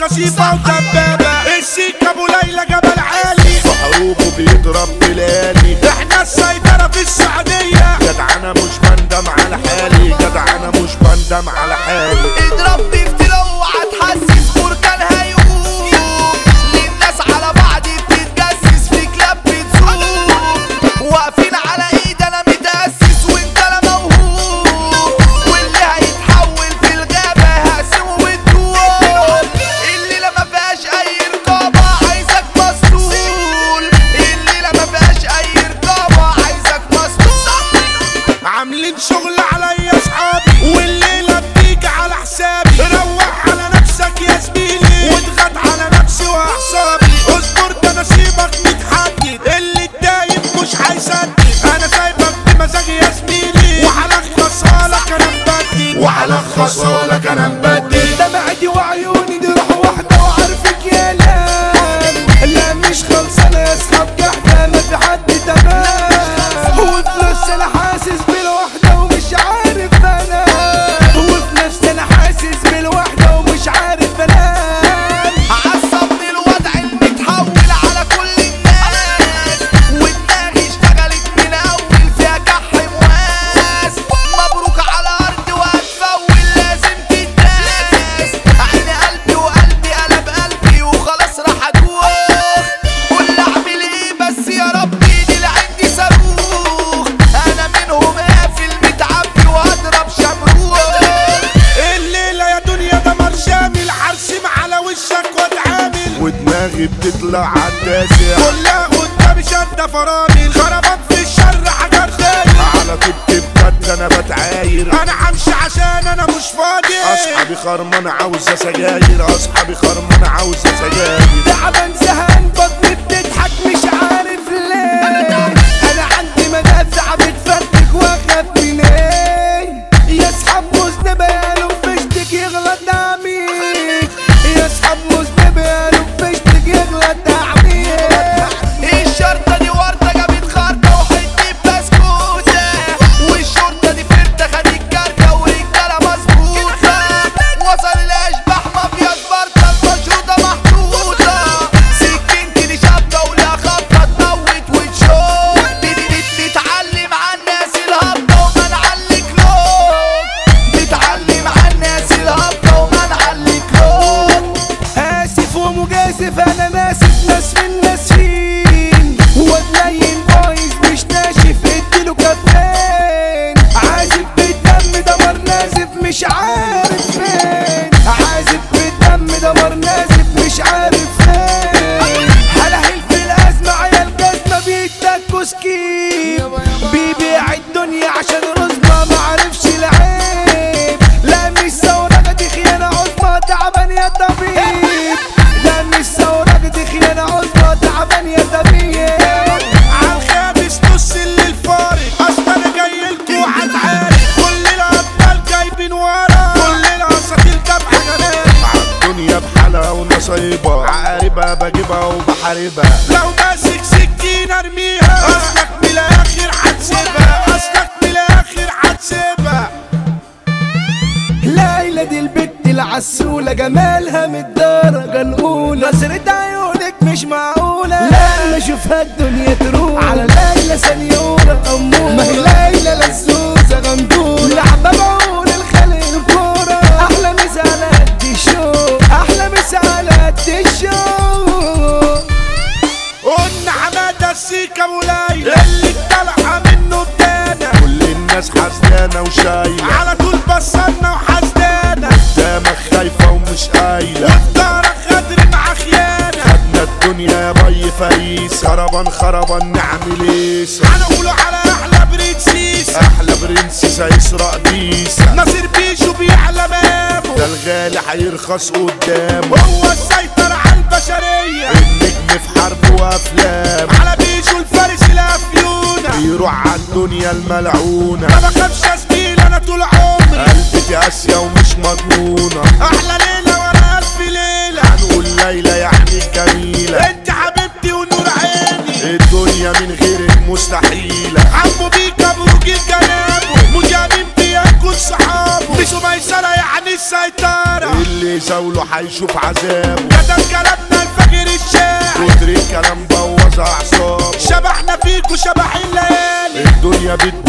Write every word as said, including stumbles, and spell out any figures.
نصيفة ودبابة. السيك ابو ليلى جبل عالي في حروبه بيضرب بلالي. احنا السيطرة في السعودية. جدع انا مش بندم على حالي، جدع انا مش بندم على حالي. اضرب بفتلة وهتحسس بركان هيقوم للناس على بعض بتتجسس في كلاب بتسوق واقفين على ايد انا متأسس وانت لا موهوب واللي هيتحول في الغابة هقسمه بالدول. الليلة ما فيهاش اي رقابة عايزك مسطول، الليلة ما فيهاش اي رقابة عايزك مسطول. عاملين شغل عليا اصحابي والليلة بتيجي على حسابي. روح على نفسك يا زميلي واضغط على نفسي واعصابي. اصبر ده نصيبك متحدد، اللي اتضايق مش هيسدد. انا سايبك بمزاجي يا زميلي وهلخصها لك انا مبدد، وهلخصها لك انا مبدل. دمعتي وعيوني دي روح واحدة وعارفك يا لام. لا مش خلصانة يا اصحاب جحدة ما في حد تمام. وفي نفسي انا حاسس بالوحدة ومش عارف انام. وفي نفسي انا حاسس بالوحدة ومش عارف انام. عصبني الوضع المتحول على كل الناس ودماغي اشتغلت من اول فيها كح مواس. مبروك على ارض وهتفول لازم تتداس. عين قلبي وقلبي قلب قلبي وخلاص راح ادوخ. قول اعمل ايه بس يا ربي دي اللي عندي صاروخ. انا منهم قافل متعبي وهضرب شمروخ. الليلة يا دنيا دمر شامل. هرسم على وشك واتعامل ودماغي بتطلع عالتاسع. كلها قدامي شدة فرامل. خربان في الشر حاجات تاني. على طبت بجد انا بتعاير. انا همشي عشان انا مش فاضي. اصحابي خرمانة عاوزة سجاير، اصحابي خرمانة عاوزة سجاير. تعبان زهقان بطني بتضحك مش عارف ليه. انا عندي مدافع بتفرتك واخاف من ايه. يا اصحاب مذنب قالوا فشتك يغلط عميق. يا اصحاب مذنب قالوا فشتك يغلط عميق. الشرطة دي وردة جابت خردة وحتة بسكوتة والشرطة دي فردة خدت كارتة ورجالة مظبوطة. وصل الأشباح مافيا سبارتا المشروطة محطوطة. سكينتي دي شابكة ولها خبطة تموت وتشوك. بتتعلم عن الناس الهابطة وما نعلق لوك. بتتعلم عن الناس الهابطة وما نعلق لوك. اسف ومجازف انا ناسف ناس في الناسفين. وتلين بايظ مش ناشف اديله كفين. عازف بالدم دمر نازف مش عارف فين. عازف بالدم دمر نازف مش عارف فين. هلهل في الازمة عيال جزمة بيتاكوا سكيب. بيبيع الدنيا عشان رزمة معرفش العيب. لا مش ثورة دي خيانة عظمى تعبان يا طبيب. لا مش ثورة دي خيانة عظمى تعبان يا طبيب. عالخامس نص الليل فارق. اصل انا جايلكوا هتعارك. كل الابطال جايبين ورا. كل الاساطير تابعة جمال. عالدنيا بحالها ونصيبها. عقاربها بجيبها وبحاربها. لو ماسك سكينة ارميها. اصلك من الاخر هتسيبها. اصلك من الاخر هتسيبها. ليلى دي البت العسولة جمالها من الدرجة الأولى. نظرة عيونك مش معقولة. لا اشوفها الدنيا تروح على ليلى سنيورة أمورة. ما هي ليلى لزوزة غندورة. لعبة بعون الخلق الكورة. أحلى مسا على قد الشوق. أحلى مسا على قد الشوق. قلنا حمادة السيكة وليلى اللي طالعة منه بدانا. كل الناس حزنانة وشايلة. على طول بصلنا وحزنانة. قدامك خايفة ومش قايلة. وفي دارك غدر مع خيانة. خدنا الدنيا يا بي فريسة. خربان خربان نعمل ايه. هنقولوا على احلى برنسيس. احلى برنسيس هيسرق بيسة. ناصر بيشو بيعلى مامه. ده الغالي هيرخص قدامه. هو السيطرة على البشرية. النجم في حرب وافلام. على بيشو الفارس الافيونة. بيروح عالدنيا الملعونة. ما بخافش يا زميل انا طول عمري. قلبتي قاسية ومش مضمونة. احلى ليلة ورا الف ليلة. هنقول ليلى يعني الجميلة. انت حبيبتي ونور عيني. الدنيا من غيرك مستحيلة. عمو بيكا بروج الجنابه. مجامين بياكل صحابه. بيشو ميسرة يعني السيطرة. اللي زاوله كله هيشوف عذابه. كتب كلامنا الفجر الشاعر، كتر الكلام بوظ اعصابه. شبحنا فيكوا شبح الليالي. الدنيا بتدور